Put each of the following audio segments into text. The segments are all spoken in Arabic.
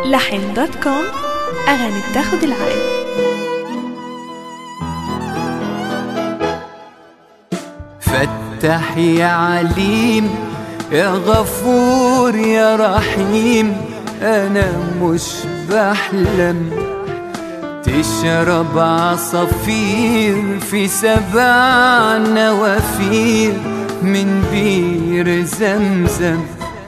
لحن.com. أغاني بتاخد العقل. فتح يا عليم يا غفور يا رحيم، أنا مش بحلم تشرب عصافير في 7 نوافير من بير زمزم.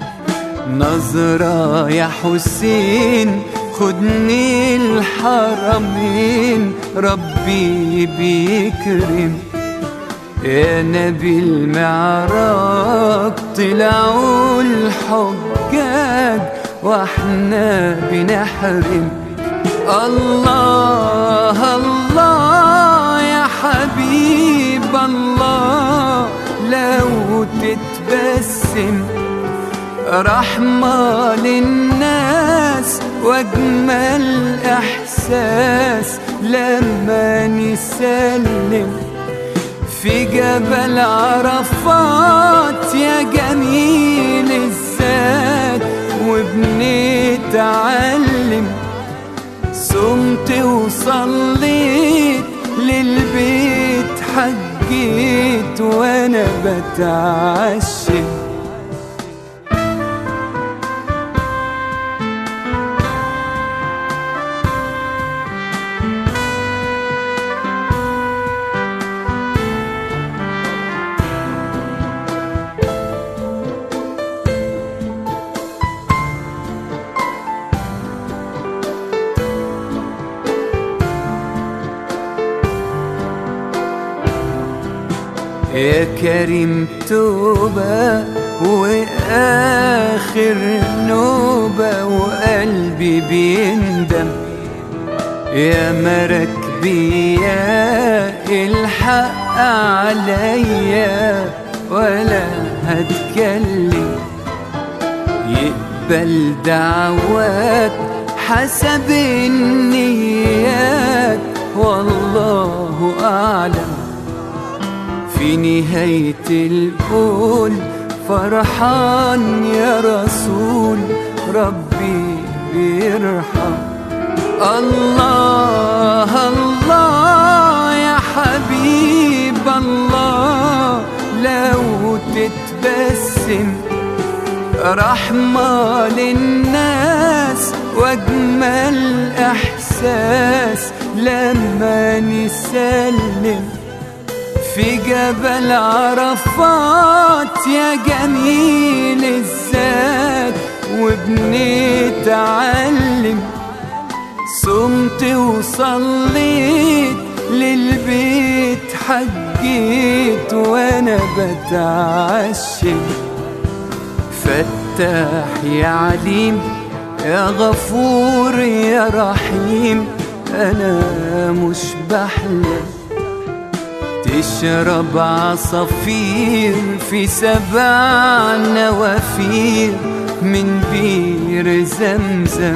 نظرة يا حسين خدني الحرمين، ربي بيكرم. يا نبي المعراج طلعوا الحجاج واحنا بنحرم. الله الله يا حبيب الله، لو تتبسم رحمة للناس واجمل احساس لما نسلم في جبل عرفات يا جميل الذات. وبنتعلم صمت وصليت للبيت حجيت وانا بتعشم. يا كريم توبة وآخر نوبة وقلبي بيندم. يا مراكبي يا الحق عليا ولا هتكلم. يقبل دعوات حسب النيات والله أعلم. في نهاية القول فرحان يا رسول ربي بيرحم. الله الله يا حبيب الله، لو تتبسم رحمة للناس واجمل احساس لما نسلم في جبل عرفات يا جميل الذات. وبنتعلم صمت وصليت للبيت حجيت وانا بتعشم. فتح يا عليم يا غفور يا رحيم، انا مش بحلم تشرب عصافير في 7 نوافير من بير زمزم.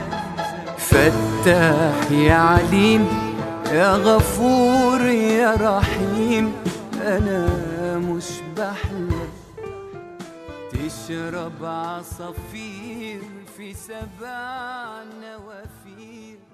فتح يا عليم يا غفور يا رحيم، أنا مش بحلم تشرب عصافير في 7 نوافير.